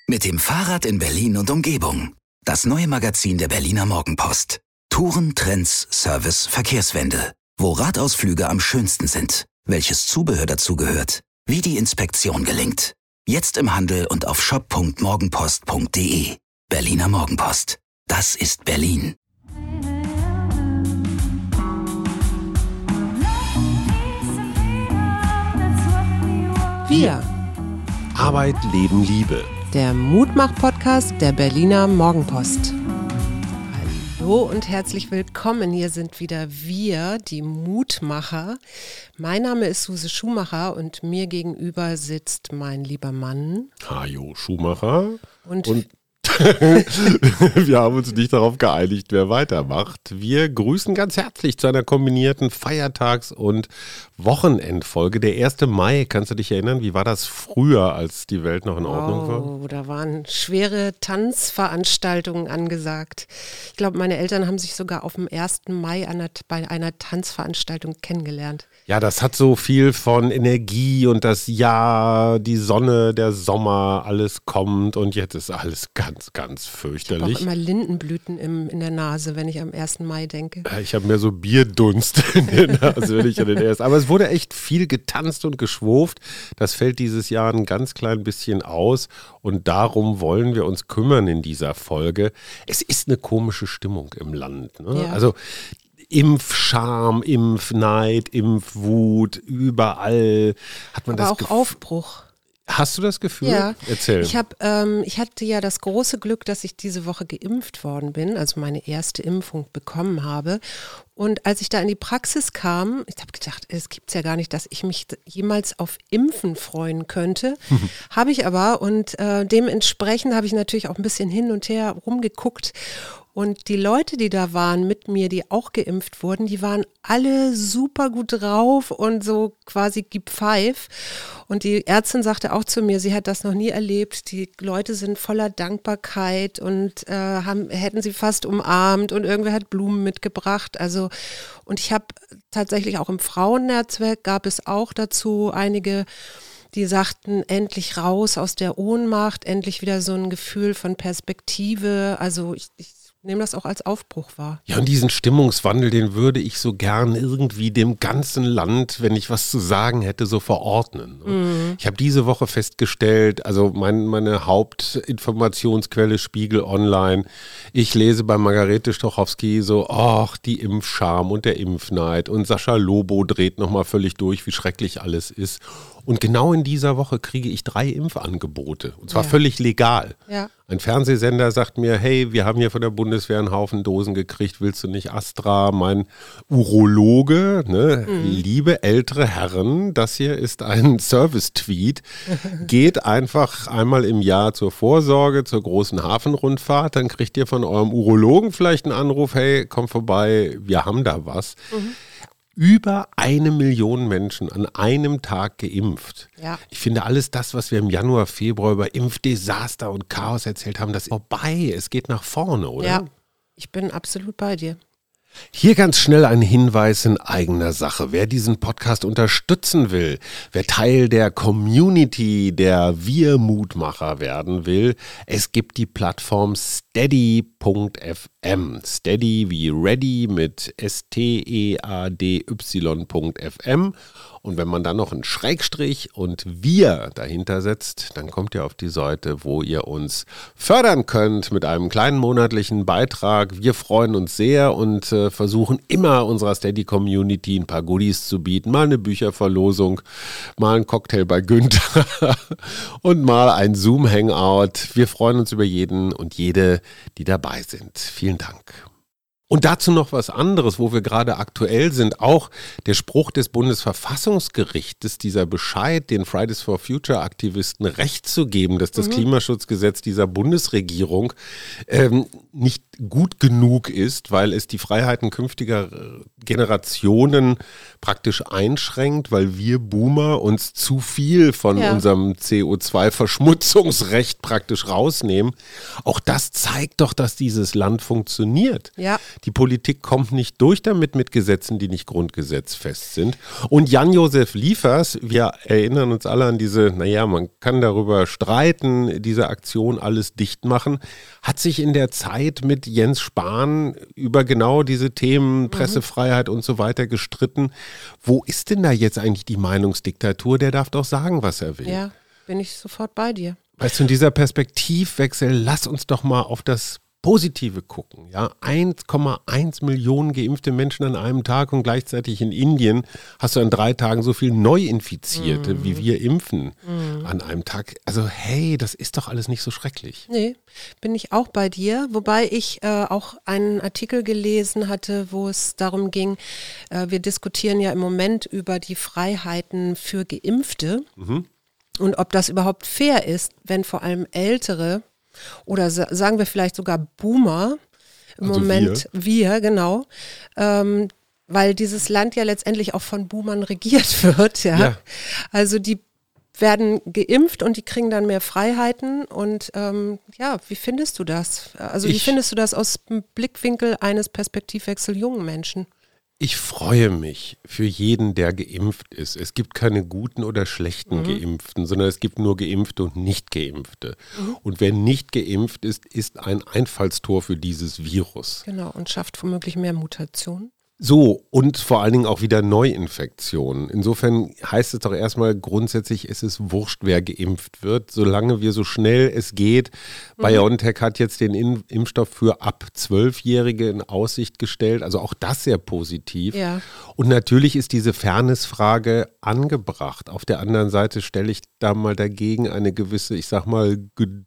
Mit dem Fahrrad in Berlin und Umgebung. Das neue Magazin der Berliner Morgenpost. Touren, Trends, Service, Verkehrswende. Wo Radausflüge am schönsten sind. Welches Zubehör dazu gehört. Wie die Inspektion gelingt. Jetzt im Handel und auf shop.morgenpost.de. Berliner Morgenpost. Das ist Berlin. Wir. Arbeit, Leben, Liebe. Der Mutmach-Podcast der Berliner Morgenpost. Hallo und herzlich willkommen. Hier sind wieder wir, die Mutmacher. Mein Name ist Suse Schumacher und mir gegenüber sitzt mein lieber Mann. Hajo Schumacher. Und wir haben uns nicht darauf geeinigt, wer weitermacht. Wir grüßen ganz herzlich zu einer kombinierten Feiertags- und Wochenendfolge. Der 1. Mai, kannst du dich erinnern? Wie war das früher, als die Welt noch in Ordnung war? Oh, da waren schwere Tanzveranstaltungen angesagt. Ich glaube, meine Eltern haben sich sogar auf dem 1. Mai bei einer Tanzveranstaltung kennengelernt. Ja, das hat so viel von Energie und das Jahr, die Sonne, der Sommer, alles kommt und jetzt ist alles ganz, ganz fürchterlich. Ich habe auch immer Lindenblüten in der Nase, wenn ich am 1. Mai denke. Ich habe mehr so Bierdunst in der Nase, wenn ich an den 1. Aber es wurde echt viel getanzt und geschwurft. Das fällt dieses Jahr ein ganz klein bisschen aus und darum wollen wir uns kümmern in dieser Folge. Es ist eine komische Stimmung im Land, ne? Ja. Also Impfscham, Impfneid, Impfwut, überall hat man Aber das auch Gefühl. Aufbruch. Hast du das Gefühl? Ja. Erzähl. Ich hatte ja das große Glück, dass ich diese Woche geimpft worden bin, also meine erste Impfung bekommen habe. Und als ich da in die Praxis kam, ich habe gedacht, es gibt's ja gar nicht, dass ich mich jemals auf Impfen freuen könnte. Habe ich aber und dementsprechend habe ich natürlich auch ein bisschen hin und her rumgeguckt. Und die Leute, die da waren mit mir, die auch geimpft wurden, die waren alle super gut drauf und so quasi gib Five. Und die Ärztin sagte auch zu mir, sie hat das noch nie erlebt. Die Leute sind voller Dankbarkeit und hätten sie fast umarmt und irgendwer hat Blumen mitgebracht. Also, und ich habe tatsächlich auch im Frauennetzwerk gab es auch dazu einige, die sagten, endlich raus aus der Ohnmacht, endlich wieder so ein Gefühl von Perspektive. Also ich nehme das auch als Aufbruch wahr. Ja, und diesen Stimmungswandel, den würde ich so gern irgendwie dem ganzen Land, wenn ich was zu sagen hätte, so verordnen. Mhm. Ich habe diese Woche festgestellt, also meine Hauptinformationsquelle Spiegel Online, ich lese bei Margarete Stochowski so, ach, die Impfscham und der Impfneid und Sascha Lobo dreht nochmal völlig durch, wie schrecklich alles ist. Und genau in dieser Woche kriege ich 3 Impfangebote. Und zwar völlig legal. Ja. Ein Fernsehsender sagt mir, hey, wir haben hier von der Bundeswehr einen Haufen Dosen gekriegt, willst du nicht Astra? Mein Urologe, liebe ältere Herren, das hier ist ein Service-Tweet, geht einfach einmal im Jahr zur Vorsorge, zur großen Hafenrundfahrt, dann kriegt ihr von eurem Urologen vielleicht einen Anruf, hey, komm vorbei, wir haben da was. Über 1 Million Menschen an einem Tag geimpft. Ja. Ich finde, alles das, was wir im Januar, Februar über Impfdesaster und Chaos erzählt haben, das ist vorbei. Es geht nach vorne, oder? Ja, ich bin absolut bei dir. Hier ganz schnell ein Hinweis in eigener Sache. Wer diesen Podcast unterstützen will, wer Teil der Community der Wir Mutmacher werden will, es gibt die Plattform steady.fm. Steady wie ready mit steady.fm. Und wenn man dann noch einen Schrägstrich und wir dahinter setzt, dann kommt ihr auf die Seite, wo ihr uns fördern könnt mit einem kleinen monatlichen Beitrag. Wir freuen uns sehr und versuchen immer unserer Steady-Community ein paar Goodies zu bieten. Mal eine Bücherverlosung, mal ein Cocktail bei Günther und mal ein Zoom-Hangout. Wir freuen uns über jeden und jede, die dabei sind. Vielen Dank. Und dazu noch was anderes, wo wir gerade aktuell sind. Auch der Spruch des Bundesverfassungsgerichtes, dieser Bescheid, den Fridays for Future Aktivisten Recht zu geben, dass das Klimaschutzgesetz dieser Bundesregierung nicht gut genug ist, weil es die Freiheiten künftiger Generationen praktisch einschränkt, weil wir Boomer uns zu viel von unserem CO2-Verschmutzungsrecht praktisch rausnehmen. Auch das zeigt doch, dass dieses Land funktioniert. Ja. Die Politik kommt nicht durch damit mit Gesetzen, die nicht grundgesetzfest sind. Und Jan-Josef Liefers, wir erinnern uns alle an diese, man kann darüber streiten, diese Aktion alles dicht machen, hat sich in der Zeit mit Jens Spahn über genau diese Themen, Pressefreiheit und so weiter gestritten. Wo ist denn da jetzt eigentlich die Meinungsdiktatur? Der darf doch sagen, was er will. Ja, bin ich sofort bei dir. Weißt du, in dieser Perspektivwechsel, lass uns doch mal auf das Positive gucken. Ja, 1,1 Millionen geimpfte Menschen an einem Tag und gleichzeitig in Indien hast du an 3 Tagen so viel Neuinfizierte, wie wir impfen an einem Tag. Also hey, das ist doch alles nicht so schrecklich. Nee, bin ich auch bei dir. Wobei ich auch einen Artikel gelesen hatte, wo es darum ging, wir diskutieren ja im Moment über die Freiheiten für Geimpfte und ob das überhaupt fair ist, wenn vor allem Ältere oder sagen wir vielleicht sogar Boomer, im Also Moment wir genau, weil dieses Land ja letztendlich auch von Boomern regiert wird. Ja. Also die werden geimpft und die kriegen dann mehr Freiheiten und wie findest du das? Also wie findest du das aus dem Blickwinkel eines Perspektivwechsel jungen Menschen? Ich freue mich für jeden, der geimpft ist. Es gibt keine guten oder schlechten Geimpften, sondern es gibt nur Geimpfte und Nicht-Geimpfte. Und wer nicht geimpft ist, ist ein Einfallstor für dieses Virus. Genau, und schafft womöglich mehr Mutationen. So, und vor allen Dingen auch wieder Neuinfektionen. Insofern heißt es doch erstmal grundsätzlich, es ist wurscht, wer geimpft wird, solange wir so schnell es geht. BioNTech hat jetzt den Impfstoff für ab 12-Jährige in Aussicht gestellt, also auch das sehr positiv. Ja. Und natürlich ist diese Fairnessfrage angebracht. Auf der anderen Seite stelle ich da mal dagegen eine gewisse, ich sag mal,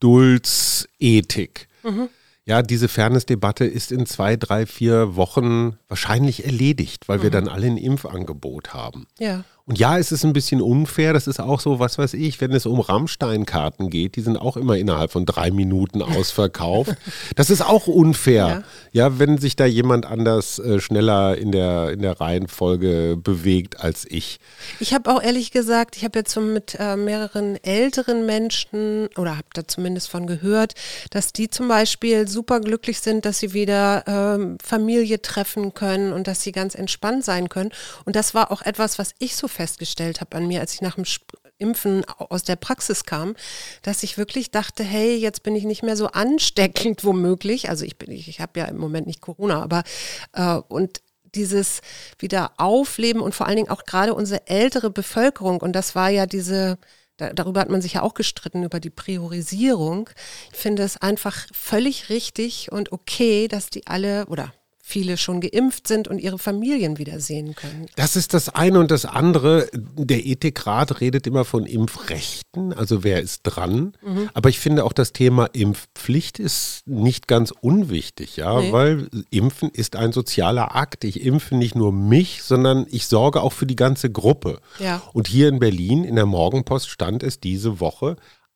Geduldsethik. Ja, diese Fairness-Debatte ist in 2, 3, 4 Wochen wahrscheinlich erledigt, weil wir dann alle ein Impfangebot haben. Ja. Und ja, es ist ein bisschen unfair, das ist auch so, was weiß ich, wenn es um Rammstein-Karten geht, die sind auch immer innerhalb von 3 Minuten ausverkauft. Das ist auch unfair, ja, wenn sich da jemand anders schneller in der Reihenfolge bewegt als ich. Ich habe auch ehrlich gesagt, ich habe jetzt so mit mehreren älteren Menschen oder habe da zumindest von gehört, dass die zum Beispiel super glücklich sind, dass sie wieder Familie treffen können und dass sie ganz entspannt sein können. Und das war auch etwas, was ich so festgestellt habe an mir, als ich nach dem Impfen aus der Praxis kam, dass ich wirklich dachte, hey, jetzt bin ich nicht mehr so ansteckend womöglich. Also ich habe ja im Moment nicht Corona, aber und dieses wieder Aufleben und vor allen Dingen auch gerade unsere ältere Bevölkerung, und das war ja darüber hat man sich ja auch gestritten, über die Priorisierung. Ich finde es einfach völlig richtig und okay, dass die alle oder viele schon geimpft sind und ihre Familien wiedersehen können. Das ist das eine und das andere. Der Ethikrat redet immer von Impfrechten, also wer ist dran. Aber ich finde auch das Thema Impfpflicht ist nicht ganz unwichtig, weil Impfen ist ein sozialer Akt. Ich impfe nicht nur mich, sondern ich sorge auch für die ganze Gruppe. Ja. Und hier in Berlin in der Morgenpost stand es diese Woche,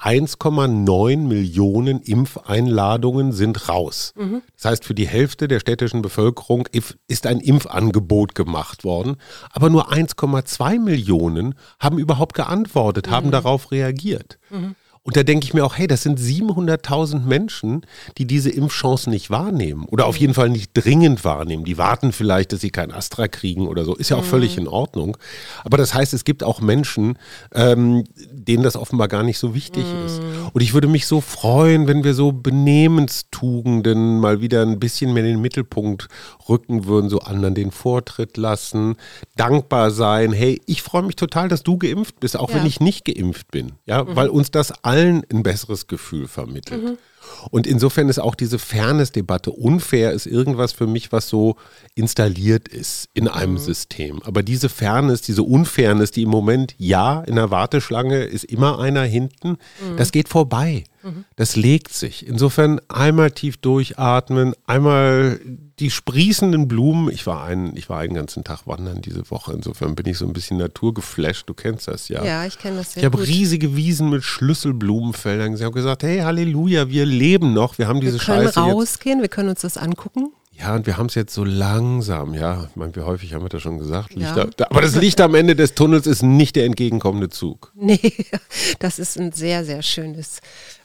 1,9 Millionen Impfeinladungen sind raus. Das heißt, für die Hälfte der städtischen Bevölkerung ist ein Impfangebot gemacht worden. Aber nur 1,2 Millionen haben überhaupt geantwortet, haben darauf reagiert. Und da denke ich mir auch, hey, das sind 700.000 Menschen, die diese Impfchancen nicht wahrnehmen oder auf jeden Fall nicht dringend wahrnehmen. Die warten vielleicht, dass sie kein Astra kriegen oder so. Ist ja auch völlig in Ordnung. Aber das heißt, es gibt auch Menschen, denen das offenbar gar nicht so wichtig ist. Und ich würde mich so freuen, wenn wir so Benehmenstugenden mal wieder ein bisschen mehr in den Mittelpunkt rücken würden, so anderen den Vortritt lassen, dankbar sein. Hey, ich freue mich total, dass du geimpft bist, auch wenn ich nicht geimpft bin. Ja, weil uns das allen ein besseres Gefühl vermittelt. Und insofern ist auch diese Fairness-Debatte unfair, ist irgendwas für mich, was so installiert ist in einem System. Aber diese Fairness, diese Unfairness, die im Moment, in der Warteschlange ist immer einer hinten, das geht vorbei. Das legt sich. Insofern einmal tief durchatmen, einmal die sprießenden Blumen. Ich war einen ganzen Tag wandern diese Woche. Insofern bin ich so ein bisschen naturgeflasht. Du kennst das ja. Ja, ich kenne das sehr gut. Ich habe riesige Wiesen mit Schlüsselblumenfeldern gesehen. Ich habe gesagt, hey, Halleluja, wir leben noch. Wir haben diese Scheiße jetzt. Wir können rausgehen, wir können uns das angucken. Ja, und wir haben es jetzt so langsam, ich meine, wie häufig haben wir das schon gesagt? Aber das Licht am Ende des Tunnels ist nicht der entgegenkommende Zug. Nee, das ist ein sehr, sehr schönes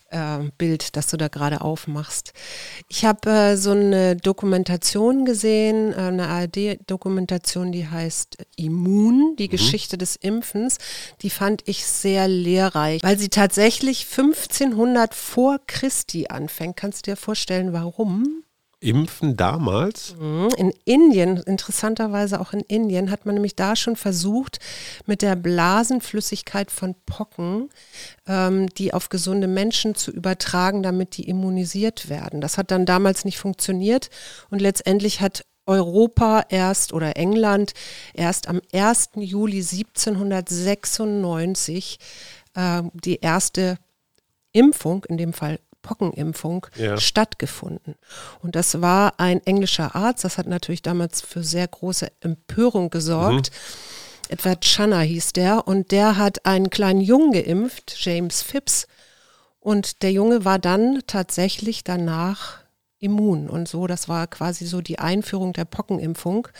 Bild, das du da gerade aufmachst. Ich habe so eine Dokumentation gesehen, eine ARD-Dokumentation, die heißt Immun, die Geschichte des Impfens. Die fand ich sehr lehrreich, weil sie tatsächlich 1500 vor Christi anfängt. Kannst du dir vorstellen, warum? Impfen damals? In Indien, interessanterweise auch in Indien, hat man nämlich da schon versucht, mit der Blasenflüssigkeit von Pocken, die auf gesunde Menschen zu übertragen, damit die immunisiert werden. Das hat dann damals nicht funktioniert und letztendlich hat Europa oder England erst am 1. Juli 1796 die erste Impfung, in dem Fall Pockenimpfung, stattgefunden. Und das war ein englischer Arzt, das hat natürlich damals für sehr große Empörung gesorgt. Edward Jenner hieß der und der hat einen kleinen Jungen geimpft, James Phipps, und der Junge war dann tatsächlich danach immun und so, das war quasi so die Einführung der Pockenimpfung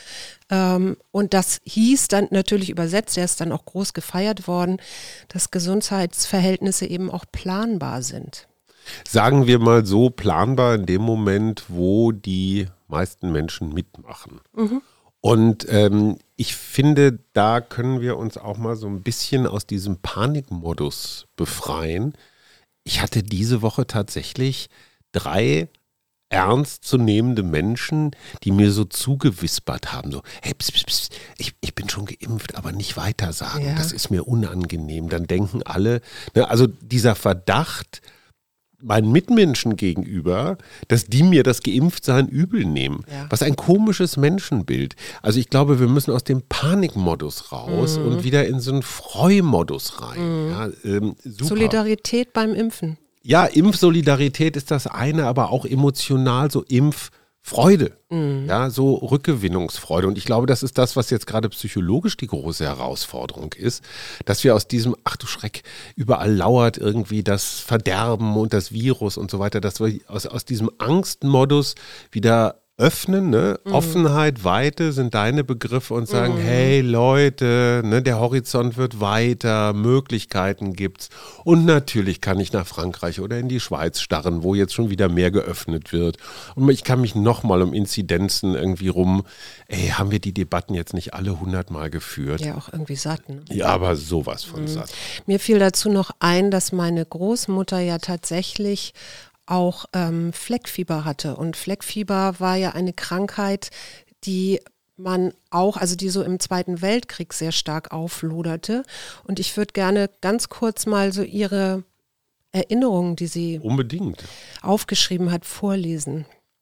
und das hieß dann natürlich übersetzt, der ist dann auch groß gefeiert worden, dass Gesundheitsverhältnisse eben auch planbar sind. Sagen wir mal so, planbar in dem Moment, wo die meisten Menschen mitmachen. Und ich finde, da können wir uns auch mal so ein bisschen aus diesem Panikmodus befreien. Ich hatte diese Woche tatsächlich 3 ernstzunehmende Menschen, die mir so zugewispert haben, so, hey, ich bin schon geimpft, aber nicht weiter sagen, das ist mir unangenehm. Dann denken alle, ne, also dieser Verdacht meinen Mitmenschen gegenüber, dass die mir das Geimpftsein übel nehmen. Was ein komisches Menschenbild. Also ich glaube, wir müssen aus dem Panikmodus raus und wieder in so einen Freumodus rein. Ja, super. Solidarität beim Impfen. Ja, Impfsolidarität ist das eine, aber auch emotional so Impffreude, ja, so Rückgewinnungsfreude. Und ich glaube, das ist das, was jetzt gerade psychologisch die große Herausforderung ist, dass wir aus diesem, ach du Schreck, überall lauert irgendwie das Verderben und das Virus und so weiter, dass wir aus diesem Angstmodus wieder öffnen, ne? Offenheit, Weite sind deine Begriffe und sagen, hey Leute, ne, der Horizont wird weiter, Möglichkeiten gibt's und natürlich kann ich nach Frankreich oder in die Schweiz starren, wo jetzt schon wieder mehr geöffnet wird und ich kann mich nochmal um Inzidenzen irgendwie haben wir die Debatten jetzt nicht alle 100 Mal geführt? Ja, auch irgendwie satt. Ne? Ja, aber sowas von satt. Mir fiel dazu noch ein, dass meine Großmutter ja tatsächlich auch Fleckfieber hatte. Und Fleckfieber war ja eine Krankheit, die man auch, also die so im Zweiten Weltkrieg sehr stark aufloderte. Und ich würde gerne ganz kurz mal so ihre Erinnerungen, die sie unbedingt aufgeschrieben hat, vorlesen.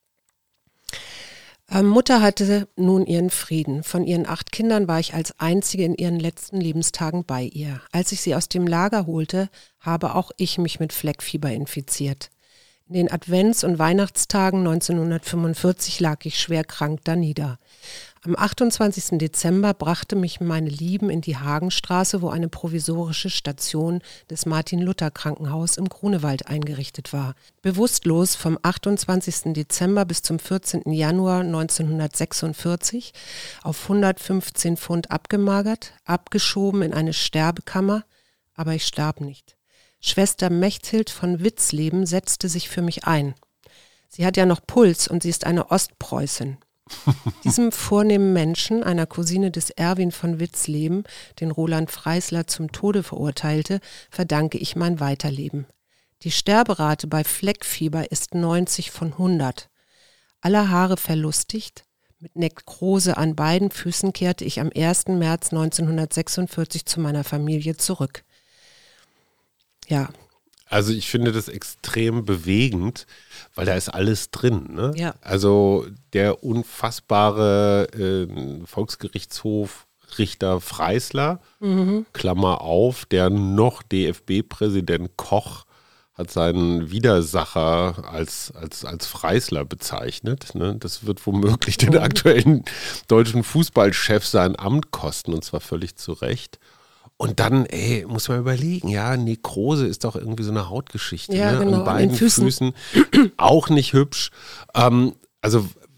Mutter hatte nun ihren Frieden. Von ihren 8 Kindern war ich als einzige in ihren letzten Lebenstagen bei ihr. Als ich sie aus dem Lager holte, habe auch ich mich mit Fleckfieber infiziert. In den Advents- und Weihnachtstagen 1945 lag ich schwer krank danieder. Am 28. Dezember brachte mich meine Lieben in die Hagenstraße, wo eine provisorische Station des Martin-Luther-Krankenhaus im Grunewald eingerichtet war. Bewusstlos vom 28. Dezember bis zum 14. Januar 1946, auf 115 Pfund abgemagert, abgeschoben in eine Sterbekammer, aber ich starb nicht. Schwester Mechthild von Witzleben setzte sich für mich ein. Sie hat ja noch Puls und sie ist eine Ostpreußin. Diesem vornehmen Menschen, einer Cousine des Erwin von Witzleben, den Roland Freisler zum Tode verurteilte, verdanke ich mein Weiterleben. Die Sterberate bei Fleckfieber ist 90 von 100. Aller Haare verlustigt, mit Nekrose an beiden Füßen kehrte ich am 1. März 1946 zu meiner Familie zurück. Ja. Also ich finde das extrem bewegend, weil da ist alles drin. Ne? Ja. Also der unfassbare Volksgerichtshof-Richter Freisler, Klammer auf, der noch DFB-Präsident Koch hat seinen Widersacher als Freisler bezeichnet. Ne? Das wird womöglich den aktuellen deutschen Fußballchef sein Amt kosten, und zwar völlig zu Recht. Und dann, muss man überlegen, ja, Nekrose ist doch irgendwie so eine Hautgeschichte, ja, ne? Genau, An beiden Füßen auch nicht hübsch. Also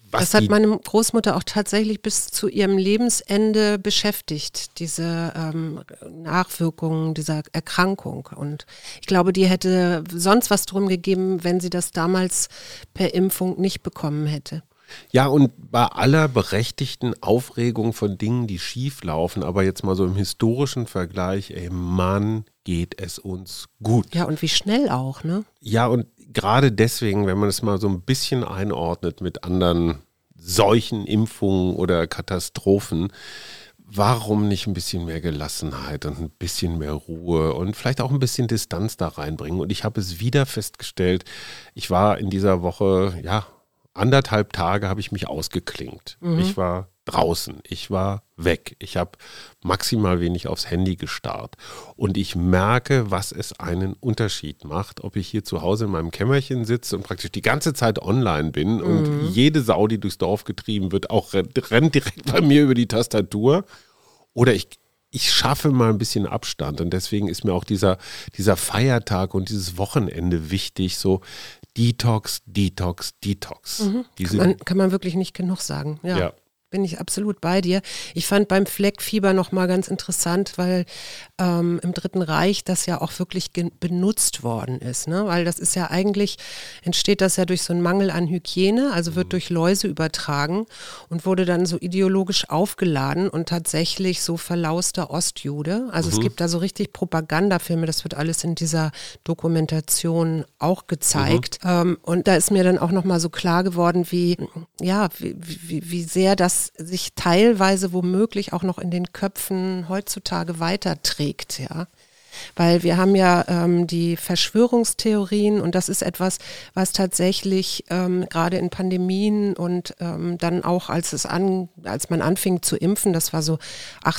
Das hat meine Großmutter auch tatsächlich bis zu ihrem Lebensende beschäftigt, diese Nachwirkungen dieser Erkrankung. Und ich glaube, die hätte sonst was drum gegeben, wenn sie das damals per Impfung nicht bekommen hätte. Ja, und bei aller berechtigten Aufregung von Dingen, die schief laufen, aber jetzt mal so im historischen Vergleich, ey Mann, geht es uns gut. Ja, und wie schnell auch, ne? Ja, und gerade deswegen, wenn man es mal so ein bisschen einordnet mit anderen Seuchen, Impfungen oder Katastrophen, warum nicht ein bisschen mehr Gelassenheit und ein bisschen mehr Ruhe und vielleicht auch ein bisschen Distanz da reinbringen? Und ich habe es wieder festgestellt, ich war in dieser Woche, 1,5 Tage habe ich mich ausgeklinkt. Ich war draußen, ich war weg. Ich habe maximal wenig aufs Handy gestarrt. Und ich merke, was es einen Unterschied macht, ob ich hier zu Hause in meinem Kämmerchen sitze und praktisch die ganze Zeit online bin und jede Sau, die durchs Dorf getrieben wird, auch rennt direkt bei mir über die Tastatur. Oder ich schaffe mal ein bisschen Abstand. Und deswegen ist mir auch dieser Feiertag und dieses Wochenende wichtig, so Detox. Kann man wirklich nicht genug sagen. Ja. Bin ich absolut bei dir. Ich fand beim Fleckfieber nochmal ganz interessant, weil im Dritten Reich das ja auch wirklich benutzt worden ist. Ne? Weil das ist ja eigentlich, entsteht das ja durch so einen Mangel an Hygiene, also wird durch Läuse übertragen und wurde dann so ideologisch aufgeladen und tatsächlich so verlauster Ostjude. Also es gibt da so richtig Propagandafilme, das wird alles in dieser Dokumentation auch gezeigt. Und da ist mir dann auch nochmal so klar geworden, wie sehr das sich teilweise womöglich auch noch in den Köpfen heutzutage weiterträgt, ja. Weil wir haben ja die Verschwörungstheorien und das ist etwas, was tatsächlich gerade in Pandemien und dann auch als man anfing zu impfen, das war so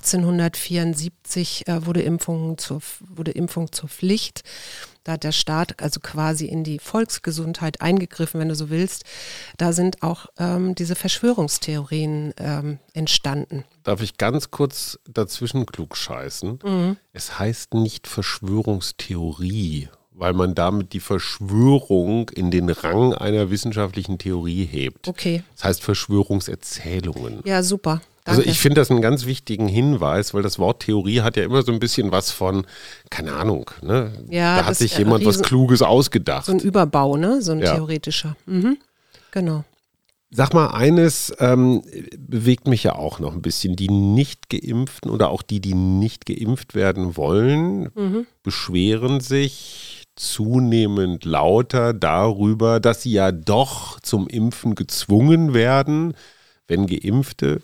1874, wurde Impfung zur Pflicht. Da hat der Staat also quasi in die Volksgesundheit eingegriffen, wenn du so willst. Da sind auch diese Verschwörungstheorien entstanden. Darf ich ganz kurz dazwischen klugscheißen? Es heißt nicht Verschwörungstheorie, weil man damit die Verschwörung in den Rang einer wissenschaftlichen Theorie hebt. Okay. Das heißt Verschwörungserzählungen. Ja, super. Also ich finde das einen ganz wichtigen Hinweis, weil das Wort Theorie hat ja immer so ein bisschen was von, keine Ahnung, ne? Ja, da hat sich jemand was Kluges ausgedacht. So ein Überbau, ne? So ein theoretischer. Genau. Sag mal, eines bewegt mich ja auch noch ein bisschen. Die Nicht-Geimpften oder auch die nicht geimpft werden wollen, beschweren sich zunehmend lauter darüber, dass sie ja doch zum Impfen gezwungen werden, wenn Geimpfte,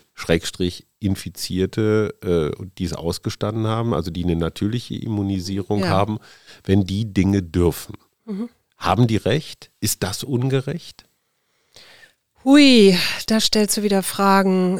Infizierte, die es ausgestanden haben, also die eine natürliche Immunisierung haben, wenn die Dinge dürfen. Haben die recht? Ist das ungerecht? Hui, da stellst du wieder Fragen.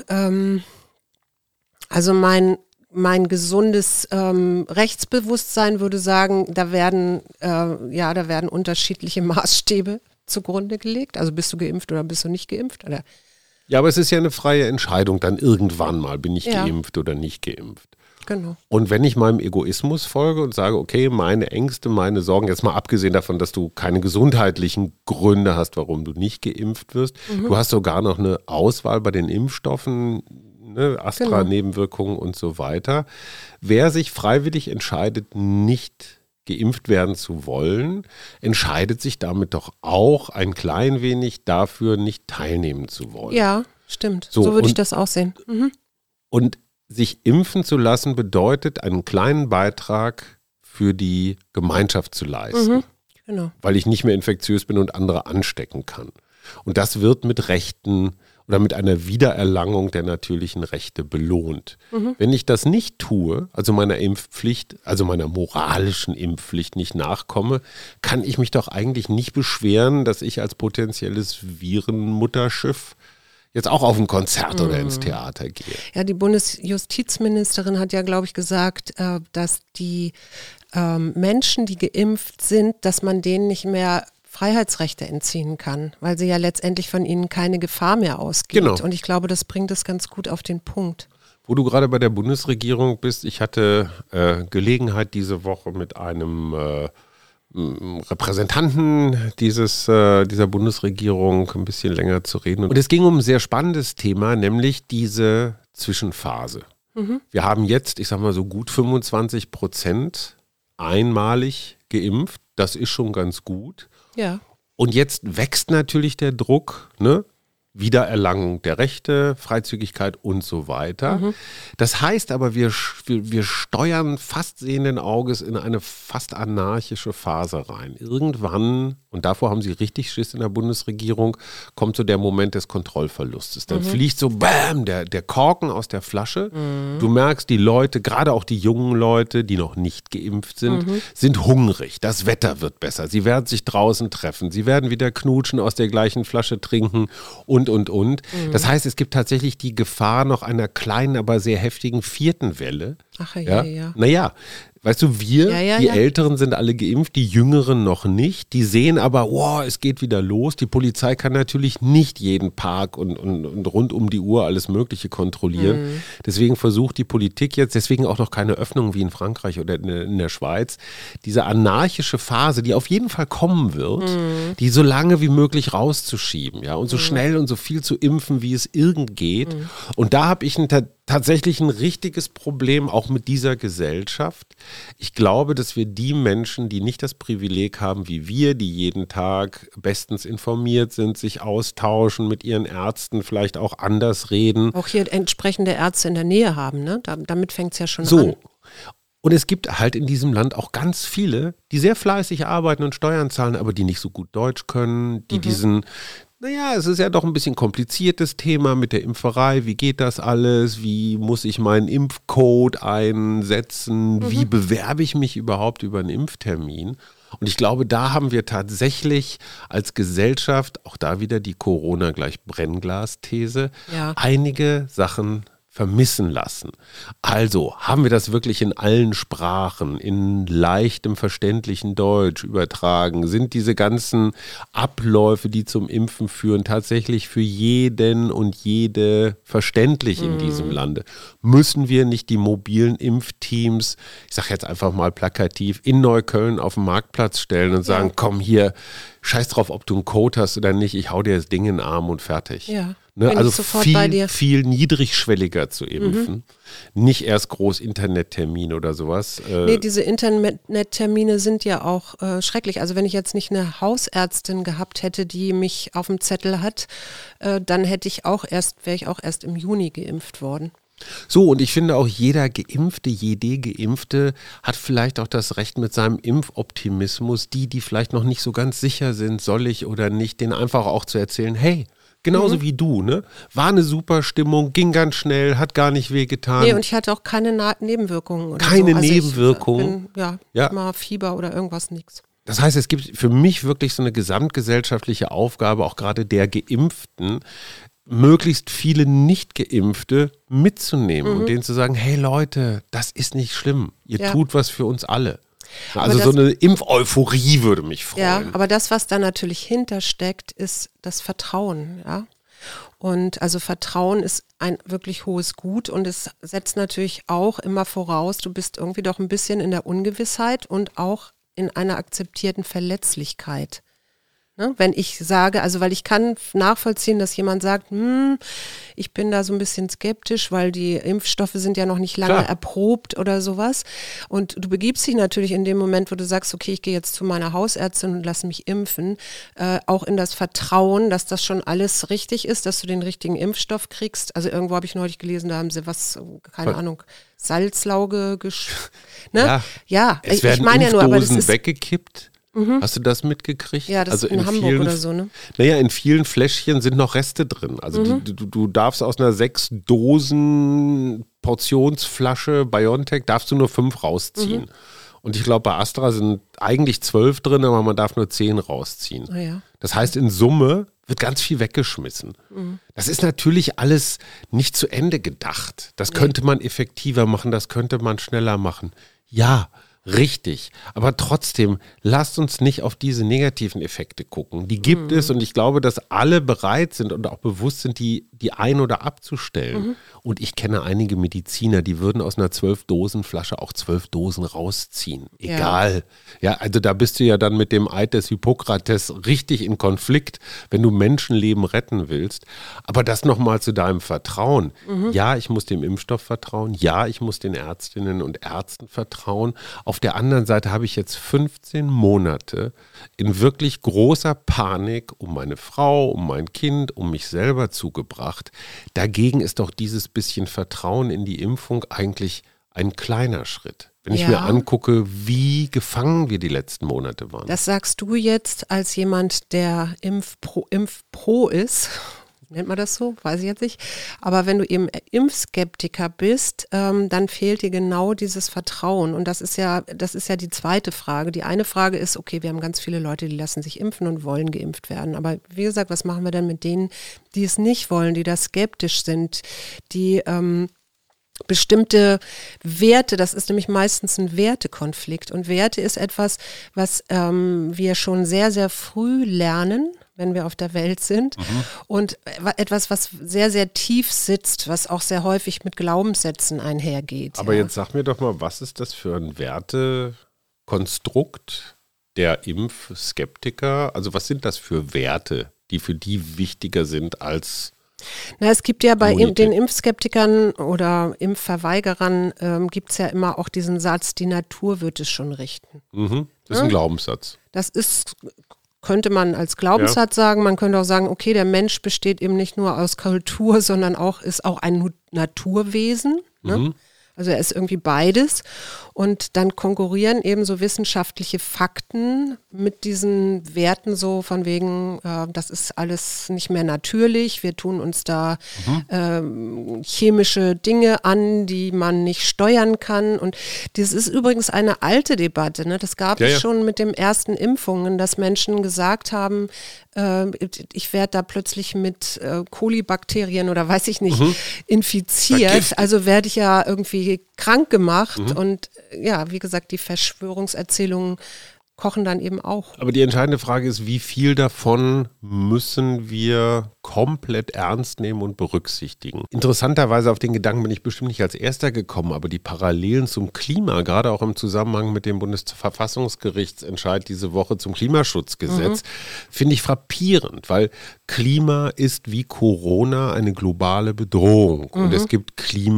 Also mein gesundes Rechtsbewusstsein würde sagen, da werden unterschiedliche Maßstäbe zugrunde gelegt. Also bist du geimpft oder bist du nicht geimpft? Oder? Ja, aber es ist ja eine freie Entscheidung, dann irgendwann mal, bin ich geimpft oder nicht geimpft. Genau. Und wenn ich meinem Egoismus folge und sage, okay, meine Ängste, meine Sorgen, jetzt mal abgesehen davon, dass du keine gesundheitlichen Gründe hast, warum du nicht geimpft wirst, du hast sogar noch eine Auswahl bei den Impfstoffen, ne, Astra-Nebenwirkungen und so weiter. Wer sich freiwillig entscheidet, nicht geimpft werden zu wollen, entscheidet sich damit doch auch ein klein wenig dafür, nicht teilnehmen zu wollen. Ja, stimmt. So würde ich das auch sehen. Und sich impfen zu lassen bedeutet, einen kleinen Beitrag für die Gemeinschaft zu leisten. Genau. Weil ich nicht mehr infektiös bin und andere anstecken kann. Und das wird mit Rechten oder mit einer Wiedererlangung der natürlichen Rechte belohnt. Wenn ich das nicht tue, also meiner Impfpflicht, also meiner moralischen Impfpflicht nicht nachkomme, kann ich mich doch eigentlich nicht beschweren, dass ich als potenzielles Virenmutterschiff jetzt auch auf ein Konzert oder ins Theater gehe. Ja, die Bundesjustizministerin hat ja, glaube ich, gesagt, dass die Menschen, die geimpft sind, dass man denen nicht mehr Freiheitsrechte entziehen kann, weil sie ja letztendlich von ihnen keine Gefahr mehr ausgeht. Genau. Und ich glaube, das bringt es ganz gut auf den Punkt. Wo du gerade bei der Bundesregierung bist, ich hatte Gelegenheit diese Woche mit einem Repräsentanten dieser Bundesregierung ein bisschen länger zu reden. Und es ging um ein sehr spannendes Thema, nämlich diese Zwischenphase. Wir haben jetzt, ich sag mal so gut 25% einmalig geimpft. Das ist schon ganz gut. Ja. Und jetzt wächst natürlich der Druck, ne? Wiedererlangung der Rechte, Freizügigkeit und so weiter. Das heißt aber, wir steuern fast sehenden Auges in eine fast anarchische Phase rein. Irgendwann, und davor haben sie richtig Schiss in der Bundesregierung, kommt so der Moment des Kontrollverlustes. Dann fliegt so BÄM, der Korken aus der Flasche. Du merkst, die Leute, gerade auch die jungen Leute, die noch nicht geimpft sind, sind hungrig. Das Wetter wird besser. Sie werden sich draußen treffen. Sie werden wieder knutschen, aus der gleichen Flasche trinken und. Das heißt, es gibt tatsächlich die Gefahr noch einer kleinen, aber sehr heftigen 4. Welle. Ach ja. Naja, weißt du, die Älteren sind alle geimpft, die Jüngeren noch nicht. Die sehen aber, wow, es geht wieder los. Die Polizei kann natürlich nicht jeden Park und rund um die Uhr alles Mögliche kontrollieren. Deswegen versucht die Politik jetzt, deswegen auch noch keine Öffnung wie in Frankreich oder in der Schweiz, diese anarchische Phase, die auf jeden Fall kommen wird, die so lange wie möglich rauszuschieben, ja, und so schnell und so viel zu impfen, wie es irgend geht. Und da habe ich tatsächlich ein richtiges Problem auch mit dieser Gesellschaft. Ich glaube, dass wir die Menschen, die nicht das Privileg haben wie wir, die jeden Tag bestens informiert sind, sich austauschen, mit ihren Ärzten vielleicht auch anders reden. Auch hier entsprechende Ärzte in der Nähe haben, ne? Damit fängt es ja schon an. So. Und es gibt halt in diesem Land auch ganz viele, die sehr fleißig arbeiten und Steuern zahlen, aber die nicht so gut Deutsch können, die es ist ja doch ein bisschen kompliziertes Thema mit der Impferei. Wie geht das alles? Wie muss ich meinen Impfcode einsetzen? Wie bewerbe ich mich überhaupt über einen Impftermin? Und ich glaube, da haben wir tatsächlich als Gesellschaft, auch da wieder die Corona gleich Brennglas-These, einige Sachen vermissen lassen. Also haben wir das wirklich in allen Sprachen, in leichtem, verständlichen Deutsch übertragen? Sind diese ganzen Abläufe, die zum Impfen führen, tatsächlich für jeden und jede verständlich in diesem Lande? Müssen wir nicht die mobilen Impfteams, ich sage jetzt einfach mal plakativ, in Neukölln auf den Marktplatz stellen und sagen, komm hier, scheiß drauf, ob du einen Code hast oder nicht, ich hau dir das Ding in den Arm und fertig. Ja. Ne, also viel niedrigschwelliger zu impfen. Nicht erst groß Internettermin oder sowas. Nee, diese Internettermine sind ja auch schrecklich. Also wenn ich jetzt nicht eine Hausärztin gehabt hätte, die mich auf dem Zettel hat, dann wäre ich auch erst im Juni geimpft worden. So, und ich finde auch jede Geimpfte hat vielleicht auch das Recht mit seinem Impfoptimismus, die vielleicht noch nicht so ganz sicher sind, soll ich oder nicht, denen einfach auch zu erzählen, hey, genauso wie du, ne? War eine super Stimmung, ging ganz schnell, hat gar nicht wehgetan. Nee, und ich hatte auch keine Nebenwirkungen. Oder keine so. Also Nebenwirkungen. Mal Fieber oder irgendwas, nix. Das heißt, es gibt für mich wirklich so eine gesamtgesellschaftliche Aufgabe, auch gerade der Geimpften, möglichst viele Nicht-Geimpfte mitzunehmen und denen zu sagen, hey Leute, das ist nicht schlimm, ihr tut was für uns alle. Also so eine Impfeuphorie würde mich freuen. Ja, aber das, was da natürlich hintersteckt, ist das Vertrauen, ja. Und also Vertrauen ist ein wirklich hohes Gut und es setzt natürlich auch immer voraus, du bist irgendwie doch ein bisschen in der Ungewissheit und auch in einer akzeptierten Verletzlichkeit. Ne? Wenn ich sage, also weil ich kann nachvollziehen, dass jemand sagt, ich bin da so ein bisschen skeptisch, weil die Impfstoffe sind ja noch nicht lange erprobt oder sowas. Und du begibst dich natürlich in dem Moment, wo du sagst, okay, ich gehe jetzt zu meiner Hausärztin und lasse mich impfen, auch in das Vertrauen, dass das schon alles richtig ist, dass du den richtigen Impfstoff kriegst. Also irgendwo habe ich neulich gelesen, da haben sie Salzlauge ne? Ja, es werden ich meine ja nur, aber das ist weggekippt. Hast du das mitgekriegt? Ja, das ist in Hamburg oder so, ne? Naja, in vielen Fläschchen sind noch Reste drin. Also du darfst aus einer 6 Dosen Portionsflasche BioNTech darfst du nur 5 rausziehen. Und ich glaube, bei Astra sind eigentlich 12 drin, aber man darf nur 10 rausziehen. Oh ja. Das heißt, in Summe wird ganz viel weggeschmissen. Das ist natürlich alles nicht zu Ende gedacht. Das könnte man effektiver machen, das könnte man schneller machen. Ja, Richtig, aber trotzdem, lasst uns nicht auf diese negativen Effekte gucken. Die gibt es und ich glaube, dass alle bereit sind und auch bewusst sind, die ein- oder abzustellen. Und ich kenne einige Mediziner, die würden aus einer 12-Dosen-Flasche auch 12 Dosen rausziehen. Egal. Ja, also da bist du ja dann mit dem Eid des Hippokrates richtig in Konflikt, wenn du Menschenleben retten willst. Aber das nochmal zu deinem Vertrauen. Ja, ich muss dem Impfstoff vertrauen. Ja, ich muss den Ärztinnen und Ärzten vertrauen. Auf der anderen Seite habe ich jetzt 15 Monate in wirklich großer Panik um meine Frau, um mein Kind, um mich selber zugebracht. Dagegen ist doch dieses bisschen Vertrauen in die Impfung eigentlich ein kleiner Schritt. Wenn ich mir angucke, wie gefangen wir die letzten Monate waren. Das sagst du jetzt als jemand, der Impfpro ist. Nennt man das so? Weiß ich jetzt nicht. Aber wenn du eben Impfskeptiker bist, dann fehlt dir genau dieses Vertrauen. Und das ist ja die zweite Frage. Die eine Frage ist, okay, wir haben ganz viele Leute, die lassen sich impfen und wollen geimpft werden. Aber wie gesagt, was machen wir denn mit denen, die es nicht wollen, die da skeptisch sind, die bestimmte Werte, das ist nämlich meistens ein Wertekonflikt. Und Werte ist etwas, was wir schon sehr, sehr früh lernen, wenn wir auf der Welt sind. Und etwas, was sehr, sehr tief sitzt, was auch sehr häufig mit Glaubenssätzen einhergeht. Aber jetzt sag mir doch mal, was ist das für ein Wertekonstrukt der Impfskeptiker? Also was sind das für Werte, die für die wichtiger sind als... Na, es gibt ja bei den Impfskeptikern oder Impfverweigerern gibt es ja immer auch diesen Satz, die Natur wird es schon richten. Das ist ein Glaubenssatz. Das könnte man als Glaubenssatz sagen. Man könnte auch sagen, okay, der Mensch besteht eben nicht nur aus Kultur, sondern ist auch ein Naturwesen. Ne? Also er ist irgendwie beides. Und dann konkurrieren eben so wissenschaftliche Fakten mit diesen Werten so von wegen, das ist alles nicht mehr natürlich, wir tun uns da chemische Dinge an, die man nicht steuern kann. Und das ist übrigens eine alte Debatte, ne? Das gab es schon mit den ersten Impfungen, dass Menschen gesagt haben, ich werde da plötzlich mit Kolibakterien oder weiß ich nicht infiziert, vergiftet. Also werde ich ja irgendwie krank gemacht und ja, wie gesagt, die Verschwörungserzählungen kochen dann eben auch. Aber die entscheidende Frage ist, wie viel davon müssen wir komplett ernst nehmen und berücksichtigen? Interessanterweise auf den Gedanken bin ich bestimmt nicht als Erster gekommen, aber die Parallelen zum Klima, gerade auch im Zusammenhang mit dem Bundesverfassungsgerichtsentscheid diese Woche zum Klimaschutzgesetz, finde ich frappierend, weil Klima ist wie Corona eine globale Bedrohung und es gibt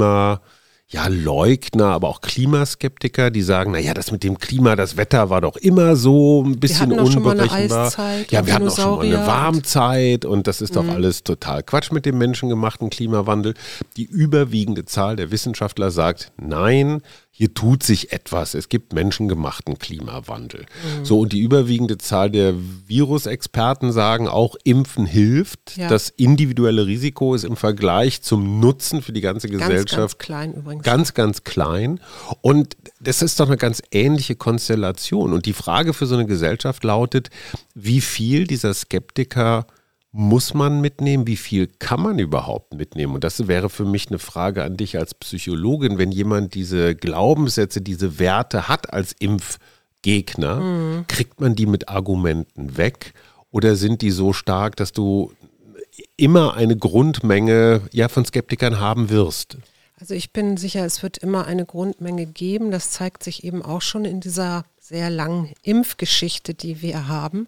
Leugner, aber auch Klimaskeptiker, die sagen, naja, das mit dem Klima, das Wetter war doch immer so ein bisschen unberechenbar. Ja, wir hatten auch schon mal eine Warmzeit und das ist doch alles total Quatsch mit dem menschengemachten Klimawandel. Die überwiegende Zahl der Wissenschaftler sagt, nein, hier tut sich etwas. Es gibt menschengemachten Klimawandel. So, und die überwiegende Zahl der Virusexperten sagen auch, Impfen hilft. Ja. Das individuelle Risiko ist im Vergleich zum Nutzen für die ganze Gesellschaft ganz klein übrigens. Ganz, ganz klein. Und das ist doch eine ganz ähnliche Konstellation. Und die Frage für so eine Gesellschaft lautet, wie viel dieser Skeptiker muss man mitnehmen? Wie viel kann man überhaupt mitnehmen? Und das wäre für mich eine Frage an dich als Psychologin, wenn jemand diese Glaubenssätze, diese Werte hat als Impfgegner, kriegt man die mit Argumenten weg oder sind die so stark, dass du immer eine Grundmenge von Skeptikern haben wirst? Also ich bin sicher, es wird immer eine Grundmenge geben. Das zeigt sich eben auch schon in dieser sehr langen Impfgeschichte, die wir haben.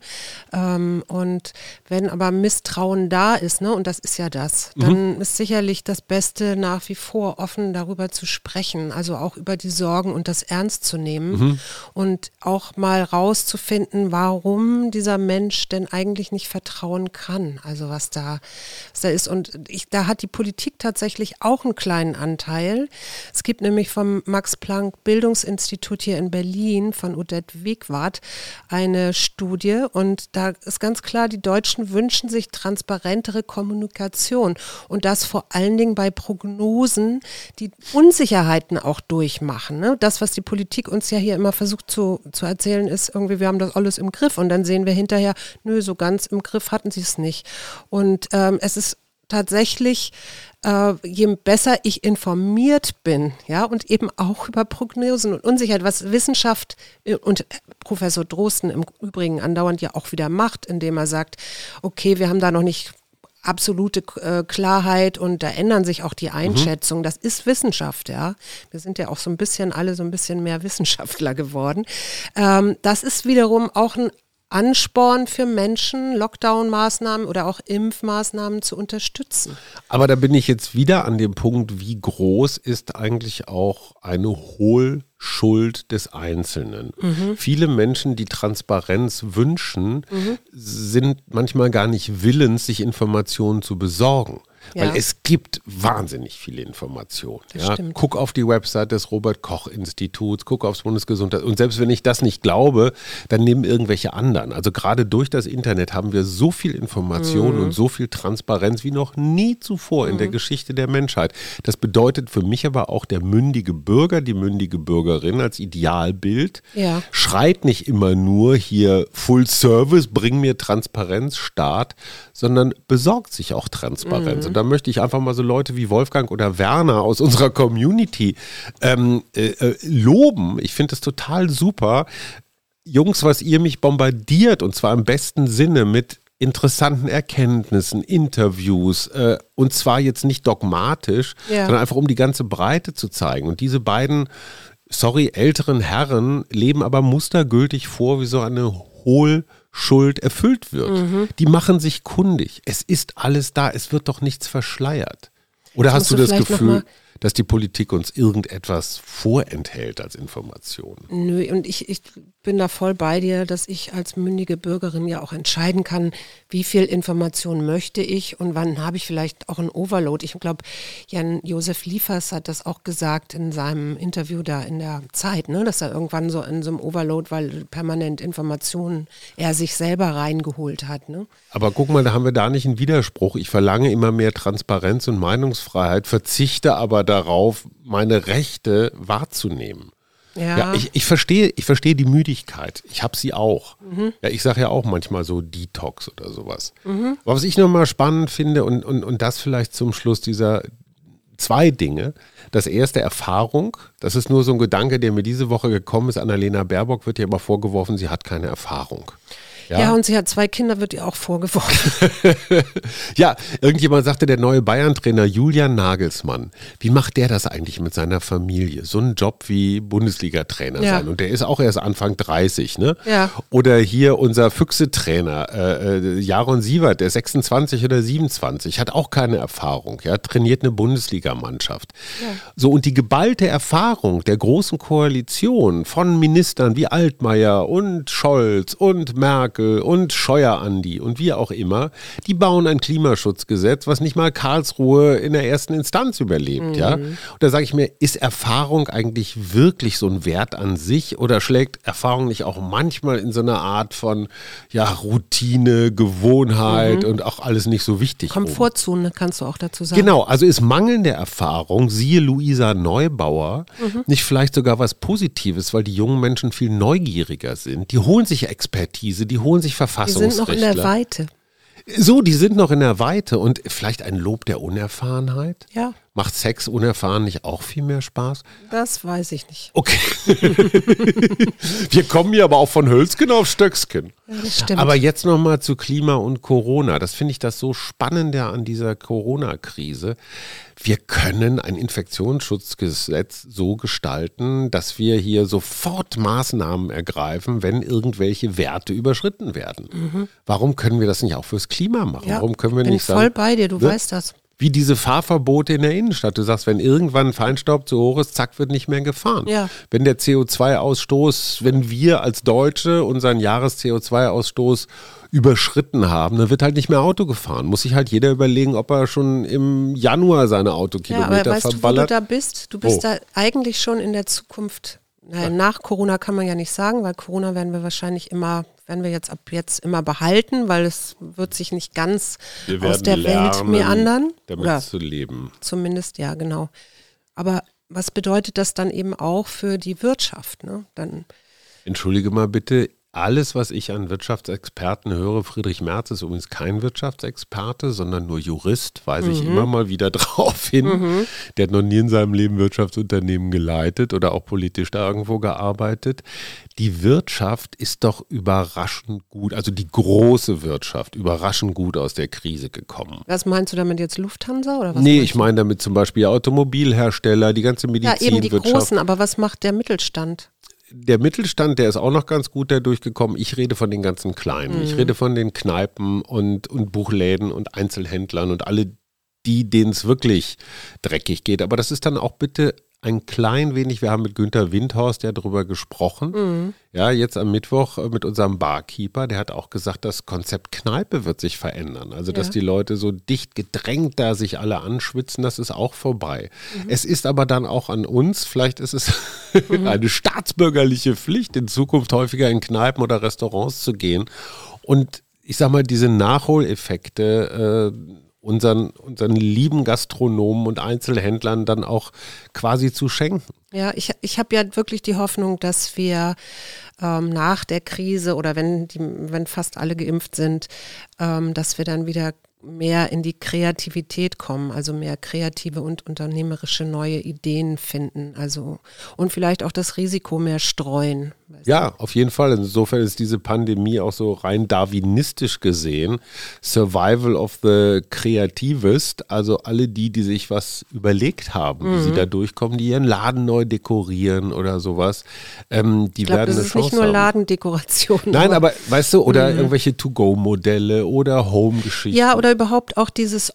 Und wenn aber Misstrauen da ist, ne, und das ist ja das, dann ist sicherlich das Beste nach wie vor offen darüber zu sprechen, also auch über die Sorgen und das ernst zu nehmen und auch mal rauszufinden, warum dieser Mensch denn eigentlich nicht vertrauen kann, also was da ist. Und da hat die Politik tatsächlich auch einen kleinen Anteil. Es gibt nämlich vom Max-Planck-Bildungsinstitut hier in Berlin, von Odette Wegwart, eine Studie und da ist ganz klar, die Deutschen wünschen sich transparentere Kommunikation und das vor allen Dingen bei Prognosen, die Unsicherheiten auch durchmachen. Ne? Das, was die Politik uns ja hier immer versucht zu erzählen, ist irgendwie, wir haben das alles im Griff und dann sehen wir hinterher, nö, so ganz im Griff hatten sie es nicht. Und es ist tatsächlich, je besser ich informiert bin, ja, und eben auch über Prognosen und Unsicherheit, was Wissenschaft und Professor Drosten im Übrigen andauernd ja auch wieder macht, indem er sagt, okay, wir haben da noch nicht absolute Klarheit und da ändern sich auch die Einschätzungen. Das ist Wissenschaft, ja. Wir sind ja auch so ein bisschen, alle so ein bisschen mehr Wissenschaftler geworden. Das ist wiederum auch ein Ansporn für Menschen, Lockdown-Maßnahmen oder auch Impfmaßnahmen zu unterstützen. Aber da bin ich jetzt wieder an dem Punkt, wie groß ist eigentlich auch eine Hohlschuld des Einzelnen? Viele Menschen, die Transparenz wünschen, sind manchmal gar nicht willens, sich Informationen zu besorgen. Ja. Weil es gibt wahnsinnig viele Informationen. Das stimmt. Guck auf die Website des Robert-Koch-Instituts, guck aufs Bundesgesundheits- und selbst wenn ich das nicht glaube, dann nehmen irgendwelche anderen. Also gerade durch das Internet haben wir so viel Information und so viel Transparenz wie noch nie zuvor in der Geschichte der Menschheit. Das bedeutet für mich aber auch, der mündige Bürger, die mündige Bürgerin als Idealbild schreit nicht immer nur hier Full Service, bring mir Transparenz, Staat, sondern besorgt sich auch Transparenz. Und da möchte ich einfach mal so Leute wie Wolfgang oder Werner aus unserer Community loben. Ich finde es total super. Jungs, was ihr mich bombardiert, und zwar im besten Sinne mit interessanten Erkenntnissen, Interviews, und zwar jetzt nicht dogmatisch, sondern einfach um die ganze Breite zu zeigen. Und diese beiden, älteren Herren leben aber mustergültig vor, wie so eine Hohlschuld erfüllt wird. Die machen sich kundig. Es ist alles da, es wird doch nichts verschleiert. Oder hast du das Gefühl, dass die Politik uns irgendetwas vorenthält als Information? Nö, und ich bin da voll bei dir, dass ich als mündige Bürgerin ja auch entscheiden kann, wie viel Information möchte ich und wann habe ich vielleicht auch einen Overload. Ich glaube, Jan-Josef Liefers hat das auch gesagt in seinem Interview da in der Zeit, ne, dass er irgendwann so in so einem Overload, weil permanent Informationen er sich selber reingeholt hat. Ne? Aber guck mal, da haben wir da nicht einen Widerspruch. Ich verlange immer mehr Transparenz und Meinungsfreiheit, verzichte aber darauf, meine Rechte wahrzunehmen. Ja, ich verstehe die Müdigkeit. Ich habe sie auch. Ja, ich sage ja auch manchmal so Detox oder sowas. Aber was ich nochmal spannend finde und das vielleicht zum Schluss dieser 2 Dinge. Das erste, Erfahrung. Das ist nur so ein Gedanke, der mir diese Woche gekommen ist. Annalena Baerbock wird ja immer vorgeworfen, sie hat keine Erfahrung. Ja, und sie hat 2 Kinder, wird ihr auch vorgeworfen. Ja, irgendjemand sagte, der neue Bayern-Trainer Julian Nagelsmann, wie macht der das eigentlich mit seiner Familie? So einen Job wie Bundesliga-Trainer sein. Und der ist auch erst Anfang 30, ne? Ja. Oder hier unser Füchse-Trainer, Jaron Sievert, der 26 oder 27, hat auch keine Erfahrung, ja, trainiert eine Bundesligamannschaft. Ja. So, und die geballte Erfahrung der großen Koalition von Ministern wie Altmaier und Scholz und Merkel und Scheuer-Andi und wie auch immer, die bauen ein Klimaschutzgesetz, was nicht mal Karlsruhe in der ersten Instanz überlebt. Ja? Und da sage ich mir, ist Erfahrung eigentlich wirklich so ein Wert an sich oder schlägt Erfahrung nicht auch manchmal in so eine Art von Routine, Gewohnheit und auch alles nicht so wichtig? Komfortzone kannst du auch dazu sagen. Genau, also ist mangelnde Erfahrung, siehe Luisa Neubauer, nicht vielleicht sogar was Positives, weil die jungen Menschen viel neugieriger sind. Die holen sich Expertise, die holen sich Verfassungsrechtler. Die sind noch in der Weite. So, die sind noch in der Weite und vielleicht ein Lob der Unerfahrenheit? Ja. Macht Sex unerfahren nicht auch viel mehr Spaß? Das weiß ich nicht. Okay. Wir kommen hier aber auch von Hölzgen auf Stöcksken. Ja, das stimmt. Aber jetzt nochmal zu Klima und Corona. Das finde ich das so Spannende an dieser Corona-Krise. Wir können ein Infektionsschutzgesetz so gestalten, dass wir hier sofort Maßnahmen ergreifen, wenn irgendwelche Werte überschritten werden. Warum können wir das nicht auch fürs Klima machen? Ja, Warum können wir bin nicht sagen, voll bei dir, du weißt das. Wie diese Fahrverbote in der Innenstadt. Du sagst, wenn irgendwann Feinstaub zu hoch ist, zack, wird nicht mehr gefahren. Ja. Wenn der CO2-Ausstoß, wenn wir als Deutsche unseren Jahres-CO2-Ausstoß überschritten haben, dann wird halt nicht mehr Auto gefahren. Muss sich halt jeder überlegen, ob er schon im Januar seine Autokilometer aber weißt verballert. Du, wo du da bist? Du bist da eigentlich schon in der Zukunft. Nach Corona kann man ja nicht sagen, weil Corona werden wir wahrscheinlich ab jetzt immer behalten, weil es wird sich nicht ganz aus der Welt meandern. Damit zu leben. Zumindest, ja, genau. Aber was bedeutet das dann eben auch für die Wirtschaft? Ne? Dann Entschuldige mal bitte, Alles, was ich an Wirtschaftsexperten höre, Friedrich Merz ist übrigens kein Wirtschaftsexperte, sondern nur Jurist, weise ich immer mal wieder drauf hin. Der hat noch nie in seinem Leben Wirtschaftsunternehmen geleitet oder auch politisch da irgendwo gearbeitet. Die Wirtschaft ist doch überraschend gut, also die große Wirtschaft, überraschend gut aus der Krise gekommen. Was meinst du damit jetzt, Lufthansa oder was? Nee, ich meine damit zum Beispiel Automobilhersteller, die ganze Medizinwirtschaft. Ja, eben die Großen, aber was macht der Mittelstand? Der Mittelstand, der ist auch noch ganz gut da durchgekommen. Ich rede von den ganzen Kleinen. Ich rede von den Kneipen und Buchläden und Einzelhändlern und alle die, denen es wirklich dreckig geht. Aber das ist dann auch bitte ein klein wenig, wir haben mit Günther Windhorst ja darüber gesprochen, ja, jetzt am Mittwoch mit unserem Barkeeper, der hat auch gesagt, das Konzept Kneipe wird sich verändern. Also, dass die Leute so dicht gedrängt da sich alle anschwitzen, das ist auch vorbei. Es ist aber dann auch an uns, vielleicht ist es eine staatsbürgerliche Pflicht, in Zukunft häufiger in Kneipen oder Restaurants zu gehen. Und ich sag mal, diese Nachholeffekte, unseren lieben Gastronomen und Einzelhändlern dann auch quasi zu schenken. Ja, ich habe ja wirklich die Hoffnung, dass wir nach der Krise oder wenn fast alle geimpft sind, dass wir dann wieder mehr in die Kreativität kommen, also mehr kreative und unternehmerische neue Ideen finden, also und vielleicht auch das Risiko mehr streuen. Ja, auf jeden Fall. Insofern ist diese Pandemie auch so rein darwinistisch gesehen Survival of the Creativest, also alle die sich was überlegt haben, wie sie da durchkommen, die ihren Laden neu dekorieren oder sowas, die werden eine Chance haben. Das ist nicht nur Ladendekoration. Nein, aber weißt du, oder irgendwelche To-Go-Modelle oder Home-Geschichten. Ja, oder überhaupt auch dieses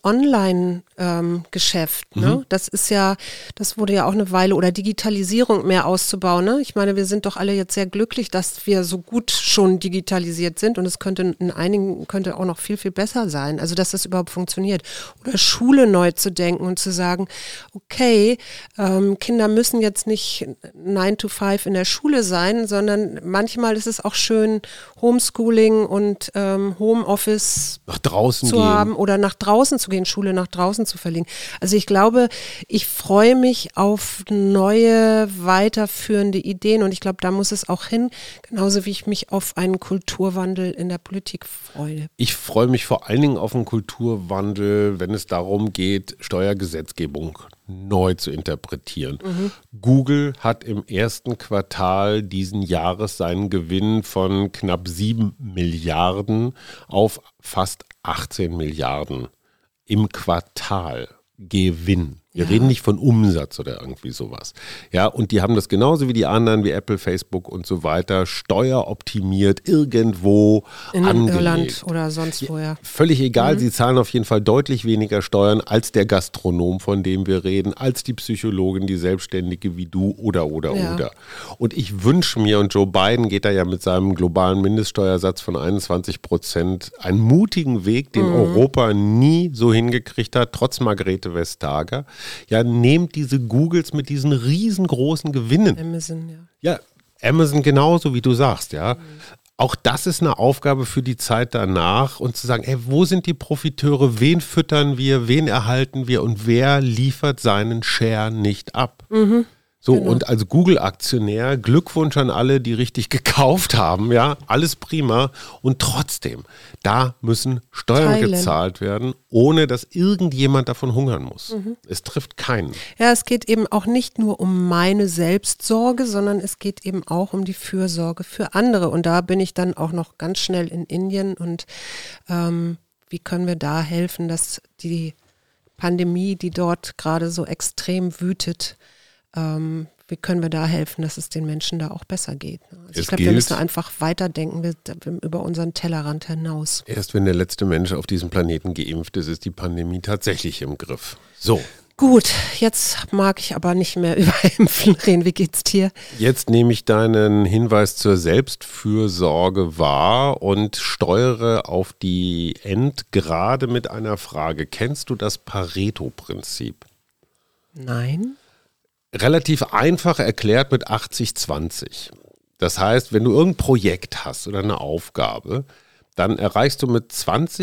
Online-Geschäft. Ne? Das wurde ja auch eine Weile, oder Digitalisierung mehr auszubauen. Ne? Ich meine, wir sind doch alle jetzt sehr glücklich, dass wir so gut schon digitalisiert sind und es könnte in einigen auch noch viel, viel besser sein. Also, dass das überhaupt funktioniert. Oder Schule neu zu denken und zu sagen, okay, Kinder müssen jetzt nicht 9 to 5 in der Schule sein, sondern manchmal ist es auch schön, Homeschooling und Homeoffice nach draußen zu gehen. Haben oder nach draußen zu gehen, Schule nach draußen zu verlegen. Also ich glaube, ich freue mich auf neue, weiterführende Ideen und ich glaube, da muss es auch hin, genauso wie ich mich auf einen Kulturwandel in der Politik freue. Ich freue mich vor allen Dingen auf einen Kulturwandel, wenn es darum geht, Steuergesetzgebung neu zu interpretieren. Google hat im ersten Quartal diesen Jahres seinen Gewinn von knapp 7 Milliarden auf fast 18 Milliarden im Quartal Gewinn. Wir reden nicht von Umsatz oder irgendwie sowas. Ja, und die haben das genauso wie die anderen, wie Apple, Facebook und so weiter, steueroptimiert irgendwo in angelegt. Irland oder sonst wo, ja. Völlig egal, sie zahlen auf jeden Fall deutlich weniger Steuern als der Gastronom, von dem wir reden, als die Psychologin, die Selbstständige wie du oder. Und ich wünsche mir, und Joe Biden geht da ja mit seinem globalen Mindeststeuersatz von 21% einen mutigen Weg, den Europa nie so hingekriegt hat, trotz Margrethe Vestager. Ja, nehmt diese Googles mit diesen riesengroßen Gewinnen. Amazon, ja. Ja, Amazon genauso, wie du sagst, ja. Auch das ist eine Aufgabe für die Zeit danach und zu sagen, ey, wo sind die Profiteure, wen füttern wir, wen erhalten wir und wer liefert seinen Share nicht ab? So, genau. Und als Google-Aktionär, Glückwunsch an alle, die richtig gekauft haben, ja, alles prima. Und trotzdem, da müssen Steuern gezahlt werden, ohne dass irgendjemand davon hungern muss. Es trifft keinen. Ja, es geht eben auch nicht nur um meine Selbstsorge, sondern es geht eben auch um die Fürsorge für andere. Und da bin ich dann auch noch ganz schnell in Indien. Und wie können wir da helfen, dass die Pandemie, die dort gerade so extrem wütet, wie können wir da helfen, dass es den Menschen da auch besser geht? Also ich glaube, wir müssen einfach weiterdenken über unseren Tellerrand hinaus. Erst wenn der letzte Mensch auf diesem Planeten geimpft ist, ist die Pandemie tatsächlich im Griff. So. Gut, jetzt mag ich aber nicht mehr über Impfen reden. Wie geht's dir? Jetzt nehme ich deinen Hinweis zur Selbstfürsorge wahr und steuere auf die Endgerade mit einer Frage. Kennst du das Pareto-Prinzip? Nein. Relativ einfach erklärt mit 80-20. Das heißt, wenn du irgendein Projekt hast oder eine Aufgabe, dann erreichst du mit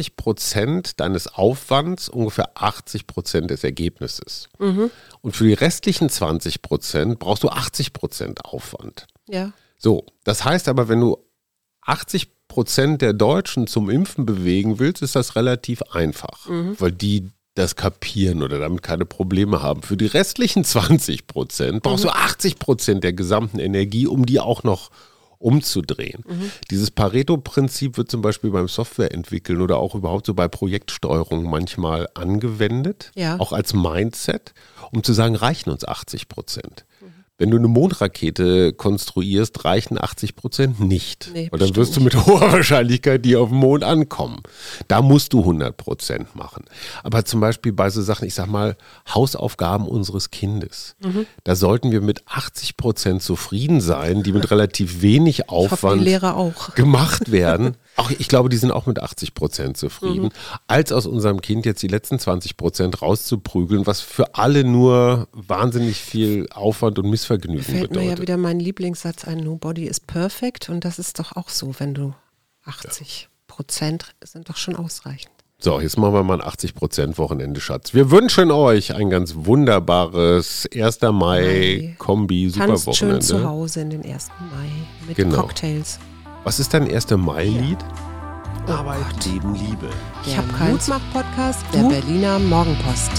20% deines Aufwands ungefähr 80% des Ergebnisses. Und für die restlichen 20% brauchst du 80% Aufwand. Ja. So, das heißt aber, wenn du 80% der Deutschen zum Impfen bewegen willst, ist das relativ einfach, weil die das kapieren oder damit keine Probleme haben. Für die restlichen 20% brauchst du 80% der gesamten Energie, um die auch noch umzudrehen. Dieses Pareto-Prinzip wird zum Beispiel beim Softwareentwickeln oder auch überhaupt so bei Projektsteuerung manchmal angewendet, auch als Mindset, um zu sagen, reichen uns 80%. Wenn du eine Mondrakete konstruierst, reichen 80% nicht. Nee, weil dann wirst du mit hoher Wahrscheinlichkeit die auf dem Mond ankommen. Da musst du 100% machen. Aber zum Beispiel bei so Sachen, ich sag mal, Hausaufgaben unseres Kindes. Da sollten wir mit 80% zufrieden sein, die mit relativ wenig Aufwand gemacht werden. Auch, ich glaube, die sind auch mit 80% zufrieden, als aus unserem Kind jetzt die letzten 20% rauszuprügeln, was für alle nur wahnsinnig viel Aufwand und Missvergnügen bedeutet. Fällt mir ja wieder mein Lieblingssatz ein, nobody is perfect, und das ist doch auch so, wenn du 80% sind doch schon ausreichend. So, jetzt machen wir mal ein 80% Wochenende, Schatz. Wir wünschen euch ein ganz wunderbares 1. Mai-Kombi-Superwochenende. Tanzt schön zu Hause in den 1. Mai mit Cocktails. Was ist dein 1. Mai-Lied? Ja. Arbeit, Leben, Liebe. Ich habe keinen Mutmach-Podcast, der Berliner Morgenpost.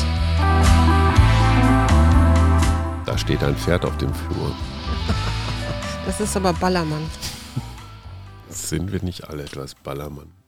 Da steht ein Pferd auf dem Flur. Das ist aber Ballermann. Sind wir nicht alle etwas Ballermann?